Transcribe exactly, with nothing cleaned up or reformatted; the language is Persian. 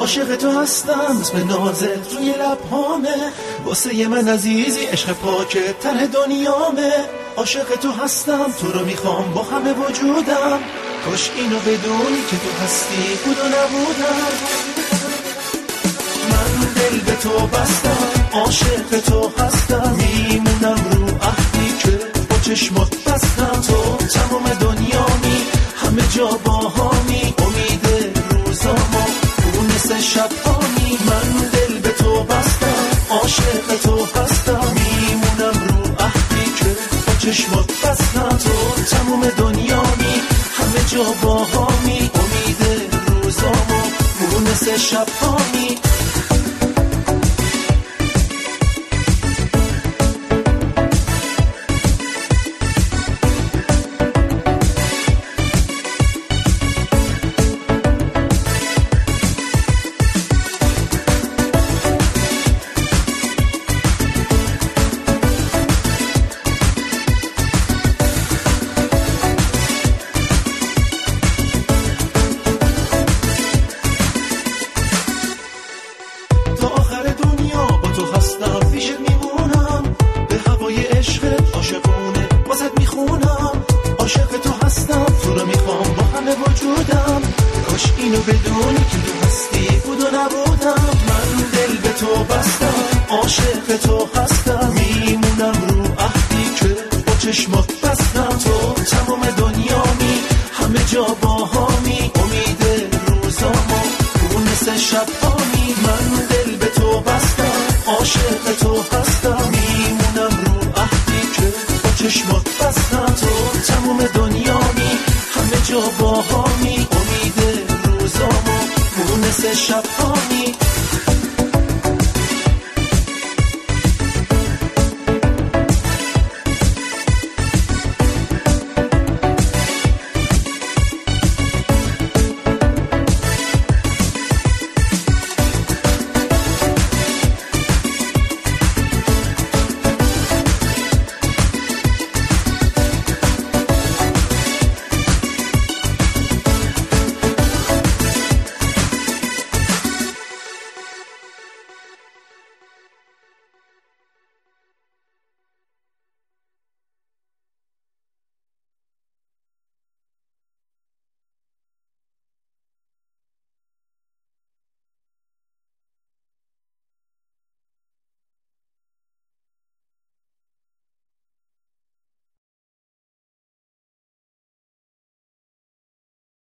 عاشق تو هستم، اسم نازت روی لبهامه، واسه من عزیزی عشق پاکه ته دنیامه. عاشق تو هستم، تو رو میخوام با همه وجودم، کاش اینو بدونی که تو هستی بود و نبودم. من دل به تو بستم، عاشق تو هستم، میمونم رو عهدی که با چشمات بستم. تو تمام دنیامی، همه جا باهامی، امید روزامو مونس شبهامی. من دل به تو بستم، عاشق تو هستم، میمونم رو عهدی که با چشمات بستم. تو تمام دنیامی، همه جا باهامی، امید روزامو مونس شبهامی. اینو بدونی که تو هستی بود و نبودم. من دل به تو بستم، عاشق تو هستم، میمونم رو عهدی که با چشمات بستم. تو تمام دنیامی، همه جا باهامی، امید روزامو مونس شبهامی. من دل به تو بستم، عاشق تو هستم، میمونم رو عهدی که با چشمات بستم. تو تمام دنیامی، همه جا باهامی، امید روزامو مونس شبهامی.